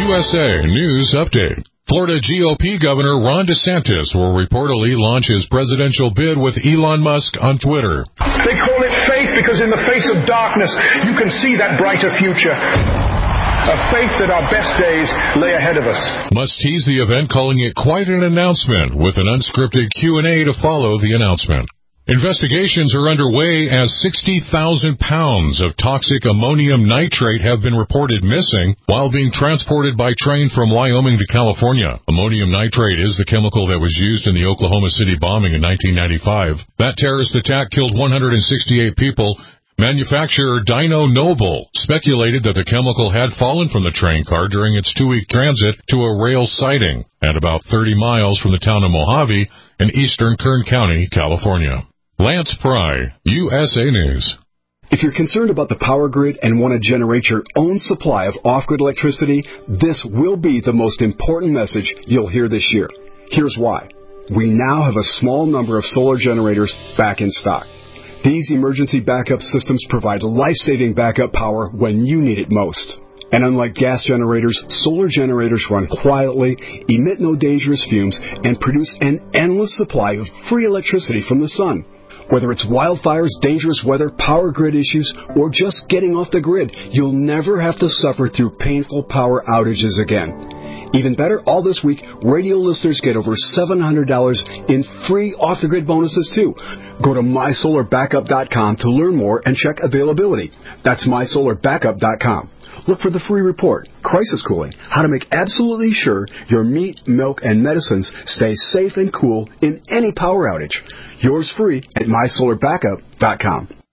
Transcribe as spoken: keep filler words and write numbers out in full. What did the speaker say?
S A News Update. Florida G O P Governor Ron DeSantis will reportedly launch his presidential bid with Elon Musk on Twitter. They call it faith because in the face of darkness, you can see that brighter future. A faith that our best days lay ahead of us. Musk teased the event, calling it quite an announcement, with an unscripted Q and A to follow the announcement. Investigations are underway as sixty thousand pounds of toxic ammonium nitrate have been reported missing while being transported by train from Wyoming to California. Ammonium nitrate is the chemical that was used in the Oklahoma City bombing in nineteen ninety-five. That terrorist attack killed one hundred sixty-eight people. Manufacturer Dyno Nobel speculated that the chemical had fallen from the train car during its two-week transit to a rail siding at about thirty miles from the town of Mojave in eastern Kern County, California. Lance Pry, U S A News. If you're concerned about the power grid and want to generate your own supply of off-grid electricity, this will be the most important message you'll hear this year. Here's why. We now have a small number of solar generators back in stock. These emergency backup systems provide life-saving backup power when you need it most. And unlike gas generators, solar generators run quietly, emit no dangerous fumes, and produce an endless supply of free electricity from the sun. Whether it's wildfires, dangerous weather, power grid issues, or just getting off the grid, you'll never have to suffer through painful power outages again. Even better, all this week, radio listeners get over seven hundred dollars in free off-the-grid bonuses, too. Go to my solar backup dot com to learn more and check availability. That's my solar backup dot com. Look for the free report, Crisis Cooling, how to make absolutely sure your meat, milk, and medicines stay safe and cool in any power outage. Yours free at my solar backup dot com.